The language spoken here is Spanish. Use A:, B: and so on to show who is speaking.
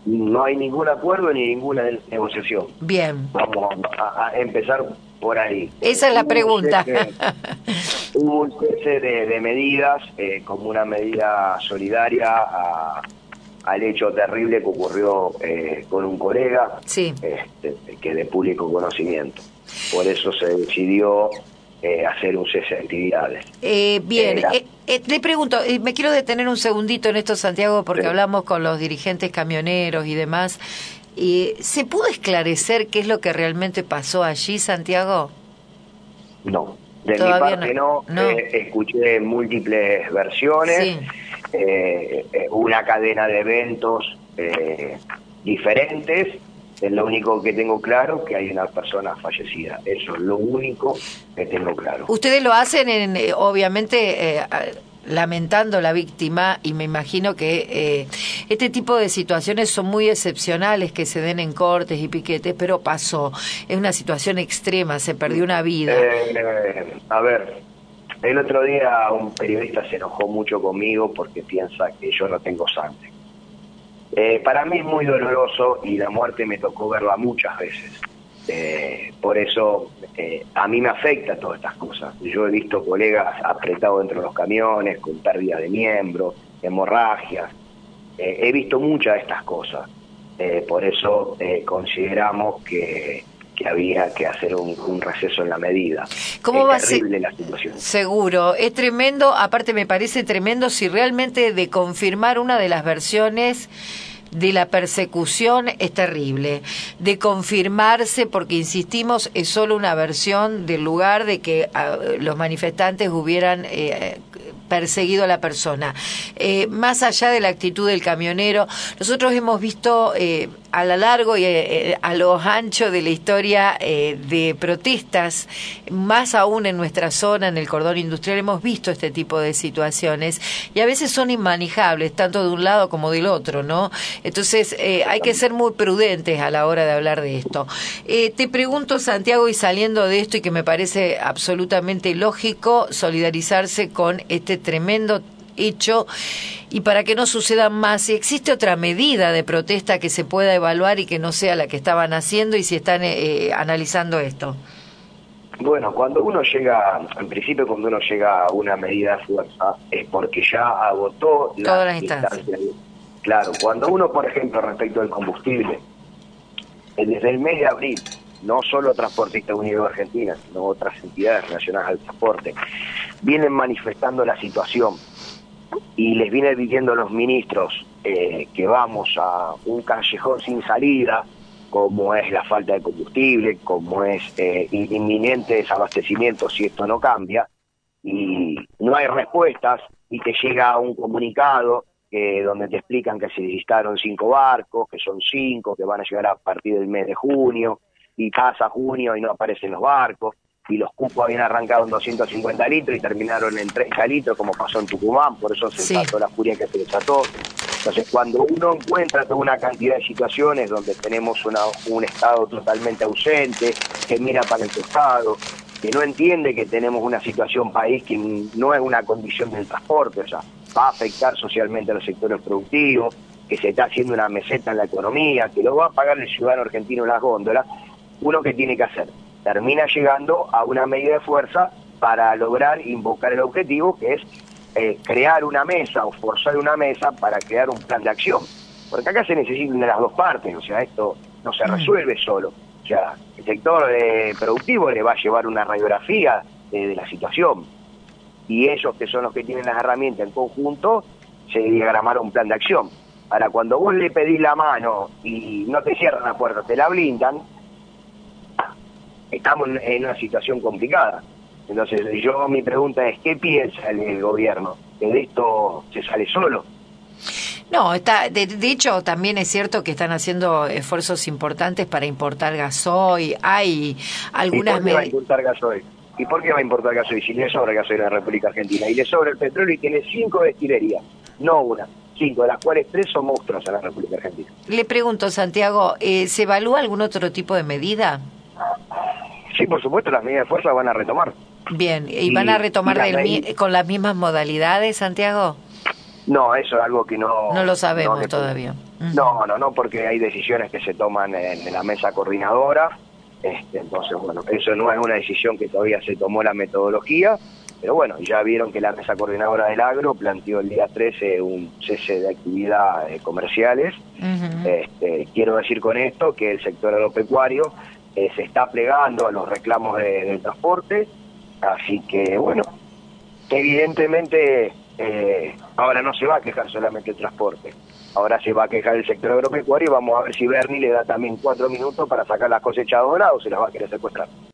A: No hay ningún acuerdo ni ninguna negociación.
B: Bien.
A: Vamos a empezar por ahí.
B: Esa es la pregunta.
A: Hubo un cese de medidas como una medida solidaria al hecho terrible que ocurrió con un colega,
B: sí,
A: que es de público conocimiento. Por eso se decidió hacer un cese de actividades.
B: Bien, le pregunto, me quiero detener un segundito en esto, Santiago, porque hablamos con los dirigentes camioneros y demás. ¿Se pudo esclarecer qué es lo que realmente pasó allí, Santiago?
A: No, de mi
B: Todavía
A: parte no. Escuché múltiples versiones,
B: sí.
A: Una cadena de eventos diferentes. Es lo único que tengo claro, que hay una persona fallecida. Eso es lo único que tengo claro.
B: Ustedes lo hacen, obviamente, lamentando la víctima, y me imagino que este tipo de situaciones son muy excepcionales, que se den en cortes y piquetes, pero pasó. Es una situación extrema, se perdió una vida.
A: A ver, el otro día un periodista se enojó mucho conmigo porque piensa que yo no tengo sangre. Para mí es muy doloroso y la muerte me tocó verla muchas veces. Por eso a mí me afecta todas estas cosas. Yo he visto colegas apretados dentro de los camiones, con pérdida de miembros, hemorragias. He visto muchas de estas cosas. Por eso consideramos que había que hacer un receso en la medida.
B: ¿Cómo va a
A: ser? Terrible la situación.
B: Seguro, es tremendo. Aparte me parece tremendo si realmente de confirmar una de las versiones de la persecución es terrible, de confirmarse, porque insistimos, es solo una versión del lugar de que los manifestantes hubieran perseguido a la persona. Más allá de la actitud del camionero, nosotros hemos visto a lo largo y a lo ancho de la historia de protestas, más aún en nuestra zona, en el cordón industrial, hemos visto este tipo de situaciones y a veces son inmanejables, tanto de un lado como del otro, ¿no? Entonces hay que ser muy prudentes a la hora de hablar de esto. Te pregunto, Santiago, y saliendo de esto, y que me parece absolutamente lógico solidarizarse con este tremendo hecho, y para que no sucedan más, si existe otra medida de protesta que se pueda evaluar y que no sea la que estaban haciendo, y si están analizando esto.
A: Bueno, cuando uno llega, en principio cuando uno llega a una medida de fuerza, es porque ya agotó
B: todas las instancias.
A: Claro, cuando uno, por ejemplo, respecto al combustible, desde el mes de abril, no solo Transportistas Unidos de Argentina, sino otras entidades relacionadas al transporte, vienen manifestando la situación y les viene diciendo a los ministros que vamos a un callejón sin salida, como es la falta de combustible, como es inminente desabastecimiento si esto no cambia, y no hay respuestas, y te llega un comunicado donde te explican que se necesitaron 5 barcos, que son 5, que van a llegar a partir del mes de junio, y pasa junio y no aparecen los barcos, y los cupos habían arrancado en 250 litros y terminaron en 30 litros, como pasó en Tucumán, por eso se desató la furia que se desató. Entonces, cuando uno encuentra toda una cantidad de situaciones donde tenemos un Estado totalmente ausente, que mira para el costado, que no entiende que tenemos una situación país que no es una condición del transporte, o sea, va a afectar socialmente a los sectores productivos, que se está haciendo una meseta en la economía, que lo va a pagar el ciudadano argentino en las góndolas, uno que tiene que hacer, termina llegando a una medida de fuerza para lograr invocar el objetivo, que es crear una mesa o forzar una mesa para crear un plan de acción. Porque acá se necesitan de las dos partes, o sea, esto no se resuelve solo. O sea, el sector productivo le va a llevar una radiografía de la situación. Y ellos, que son los que tienen las herramientas en conjunto, se diagramaron un plan de acción. Ahora, cuando vos le pedís la mano y no te cierran la puerta, te la blindan, estamos en una situación complicada. Entonces, mi pregunta es, ¿qué piensa el gobierno? ¿Que de esto se sale solo?
B: No, de hecho también es cierto que están haciendo esfuerzos importantes para importar gasoil. Hay algunas...
A: ¿Y por qué va a importar gasoil? ¿Y por qué va a importar gasoil si le sobra gasoil a la República Argentina? Y le sobra el petróleo y tiene 5 destilerías, no una, 5, de las cuales 3 son monstruos a la República Argentina. Le
B: pregunto, Santiago, ¿se evalúa algún otro tipo de medida?
A: Sí, por supuesto, las medidas de fuerza van a retomar.
B: Bien, ¿y van a retomar con las mismas modalidades, Santiago?
A: No, eso es algo que
B: No lo sabemos
A: no le-
B: todavía.
A: No, porque hay decisiones que se toman en la mesa coordinadora. Entonces, bueno, eso no es una decisión que todavía se tomó la metodología, pero bueno, ya vieron que la mesa coordinadora del agro planteó el día 13 un cese de actividades comerciales. Quiero decir con esto que el sector agropecuario se está plegando a los reclamos del transporte, así que bueno, evidentemente ahora no se va a quejar solamente el transporte, ahora se va a quejar el sector agropecuario y vamos a ver si Bernie le da también 4 minutos para sacar las cosechas doradas o se las va a querer secuestrar.